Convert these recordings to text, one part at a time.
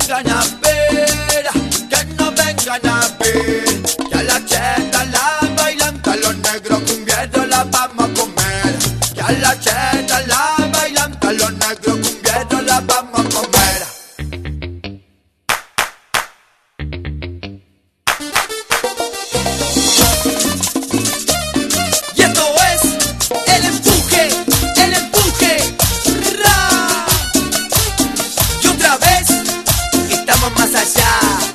vengan a ver, que no vengan a ver, que a la cheta la bailan, que a los negros cumbieros la vamos a comer, que a la cheta la bailan, que a los negros cumbieros la vamos a comer. Y esto es el empuje, ra. Y otra vez estamos más allá.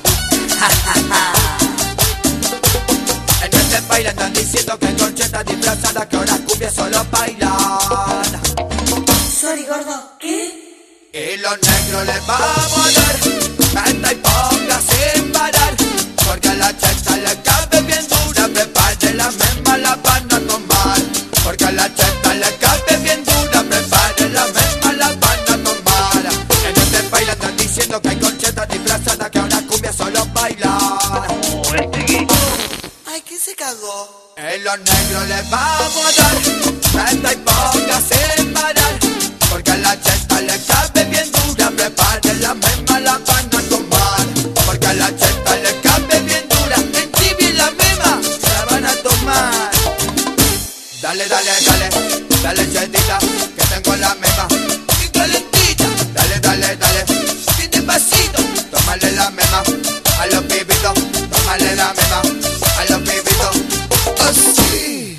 En este baile están diciendo que con chetas disfrazadas que ahora cumbia solo bailan. Sorry, gordo, ¿qué? Y los negros les vamos a dar meta y ponga sin parar, porque a la cheta le cabe bien dura, prepare la misma la van a tomar. Porque a la cheta le cabe bien dura, prepare la misma la van a tomar. En este baile están diciendo que hay conchetas disfrazadas que ahora cumbia solo bailan. Ay, ¿qué se cagó? Y los negros les vamos a dar meta y ponga sin parar, porque a la cheta le cabe bien dura, prepare la misma la van a tomar. Porque a la cheta le cabe bien dura, en tibia la misma la van a tomar. Dale, dale, dale, dale chetita, que tengo la misma y calentita. Dale, dale, dale, bien despacito, tómale la misma a los pibitos, tómale la misma a los pibitos. Así.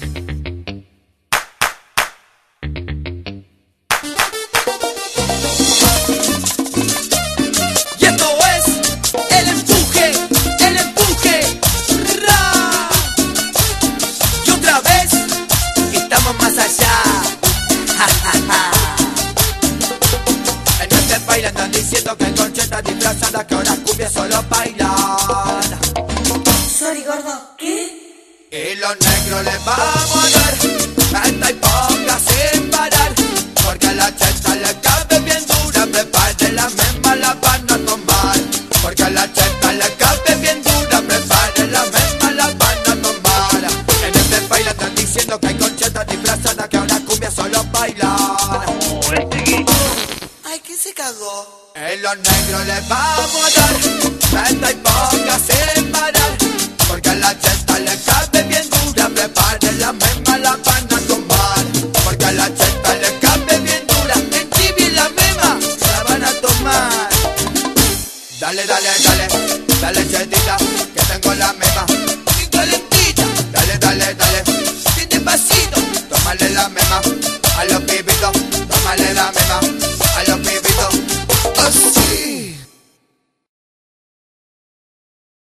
Y esto es el empuje, ra. Y otra vez estamos más allá. En este baile están diciendo que hay conchetas disfrazadas que ahora cumbia solo bailan. Sorry, gordo, ¿qué? Y los negros les vamos a dar meta y ponga sin parar, porque a la cheta le cabe bien dura, prepare la misma la van a tomar. Porque a la cheta le cabe bien dura, prepare la misma la van a tomar. En este baile están diciendo que hay conchetas disfrazadas que ahora cumbia solo bailan. Ay, ¿qué se cagó? Y los negros les vamos a dar meta y ponga sin parar, porque a la cheta le cabe bien dura, prepare la misma la van a tomar. Porque a la cheta le cabe bien dura, en tibia la misma la van a tomar. Dale, dale, dale, dale chetita, que tengo la misma y calentita. Dale, dale, dale, bien despacito, tómale la misma a los pibitos.